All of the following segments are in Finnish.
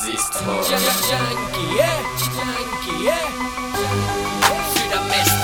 Transistor. Sydämestä.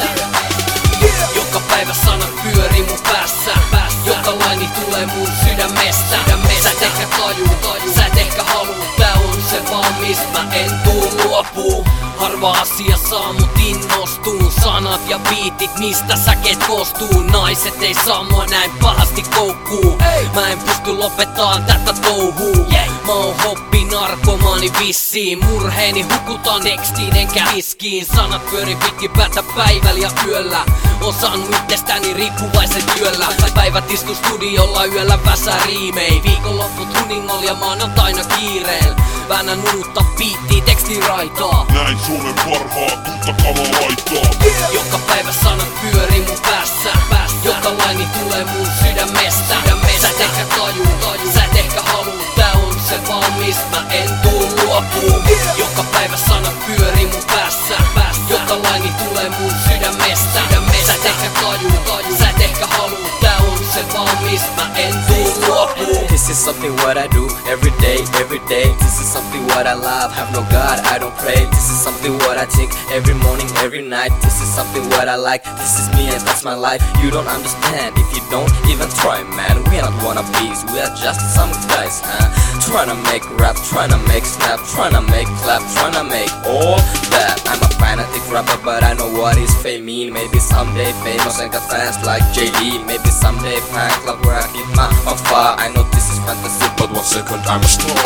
Joka päivä sanat pyörii mun päässä. Joka laini tulee mun sydämestä. Sä et ehkä taju, sä et ehkä haluu. Tää on se vaan mist mä en tuu luopuu. Harva asia saa mut innostuun. Sanat ja biitit, mistä säkeet koostuu. Naiset ei saa mua näin pahasti koukkuu. Mä en pysty lopettaan tätä touhuu. Mä oon hoppinarkomaani vissiin. Murheeni hukutaan tekstiin enkä iskiin. Sanat pyörii pitkin päätä päivällä ja yöllä. Oon saanut itsestäni riippuvaisen työllä. Päivät istu studiolla, yöllä väsää riimei. Viikonlopput huningol ja maanantaina kiireel. Väännän uutta biittiä, tekstiraitaa. Näin Suomen parhaat, uutta kamaa laittaa. Joka päivä sanat pyörii mun päässä. Joka laini tulee mun sydämestä. Sä et ehkä taju, sä et ehkä haluu. Tää on se vaan mist mä en tuu luopuu. Joka päivä sanat pyörii mun päässä. Joka laini tulee mun sydämestä. Sä et ehkä taju, sä et ehkä haluu. Tää on se vaan mist mä en tuu luopuu. This is something what I do every day, every day. This is something what I love, have no God, I don't pray. This is something what I think every morning, every night. This is something what I like, this is me and that's my life. You don't understand if you don't even try, man. We are not wannabes, we are just some guys, huh? Tryna make rap, tryna make snap, tryna make clap, tryna make all that. I'm a fanatic rapper, but I know what is fame mean. Maybe someday famous and got fans like JD. Maybe someday fan club where I hit my far. I know this is fantasy, but 1 second I'm a star.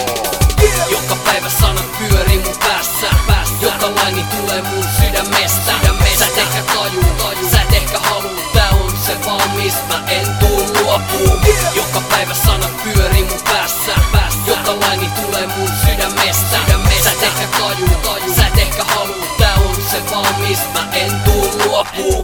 Joka päivä sanat pyörii mun päässä. Joka laini tulee mun sydämestä. Sä et ehkä taju, sä et ehkä haluu. Tää on se vaan mist mä en tuu luopuu. Joka päivä sanat pyörii mun päässä. Joka laini tulee mun sydämestä. Sä et ehkä taju, sä et ehkä haluu. Tää on se vaan mist mä en tuu luopuu.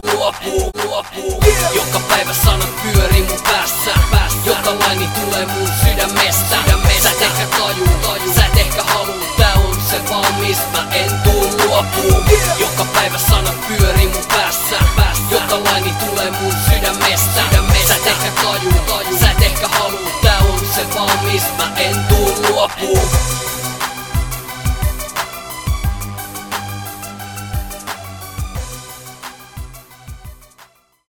Joka päivä sanat pyörii mun päässä. Joka laini tulee mun sydämestä. Sä et ehkä taju, sä et ehkä haluu. Tää on se vaan mist mä en tuu luopuu. Joka päivä sanat pyörii mun päässä. Joka laini tulee mun sydämestä. Sä et ehkä taju, sä et ehkä haluu. Tää on se vaan mist mä en tuu luopuu.